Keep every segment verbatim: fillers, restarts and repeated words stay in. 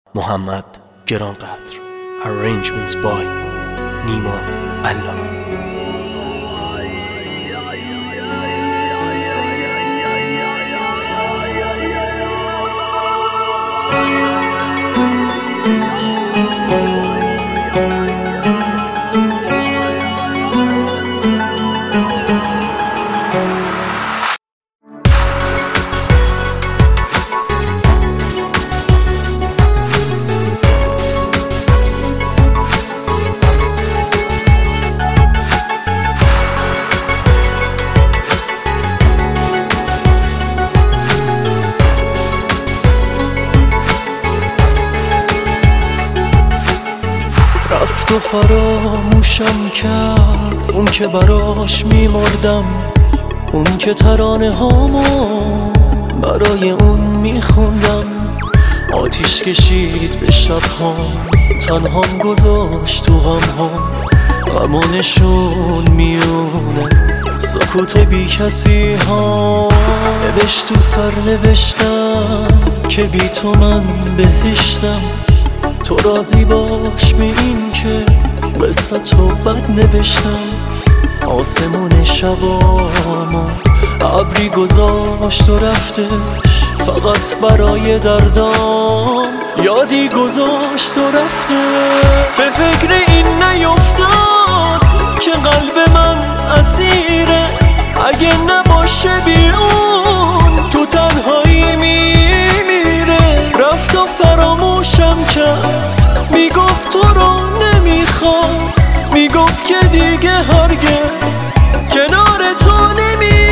محمد گرانقدر. Arrangements by نیما علام. رفت و فراموشم کرد اون که براش میمردم، اون که ترانه هامو برای اون میخوندم. آتیش کشید به شب هام، تنهام گذاشت تو غم هام. غمونشون میونه سکوت بی کسی ها. نوشت تو سر نوشتم که بی تو من بهشتم. تو راضی باش به این که قصه تو بد نوشتم. آسمون شبامو ابری گذاشت و رفتش، فقط برای دردام یادی گذاشت و رفته. به فکر این نیفتاد که قلب من اسیره، اگه نباشه بی اون تو تنهایی میمیره. رفت و فراموشم کرد، میگفت تو رو نمیخواد، میگفت که دیگه هرگز کنار تو نمیاد.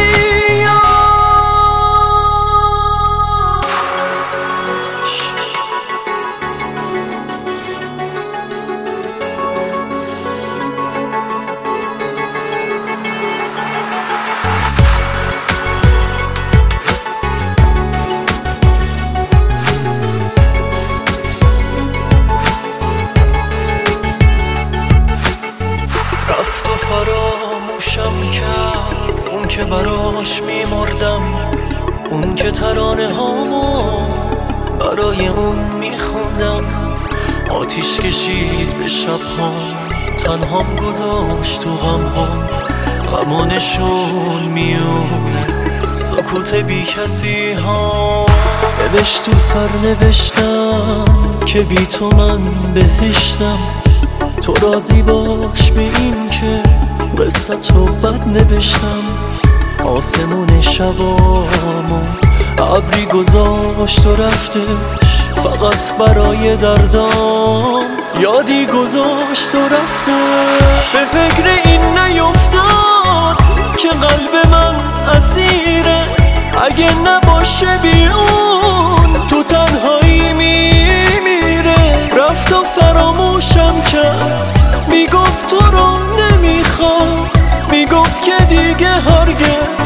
فراموشم کرد اون که براش میمردم، اون که ترانه هامو برای اون میخوندم. آتیش کشید به شب ها، تنهام گذاشت تو غم ها. غمونشون میونه سکوت بی کسی ها. نوشت تو سر نوشتم که بی تو من بهشتم. تو راضی باش به این که قصه تو بد نوشتم. آسمون شبامو ابری گذاشت و رفتش، فقط برای دردام یادی گذاشت و رفتش. به فکر این نیفتاد که قلب من اسیره، اگه نباشه بی اون تو تنهایی میمیره. رفت و فراموشم کرد، میگفت تو رو نمیخواد، میگفت که دیگه هرگز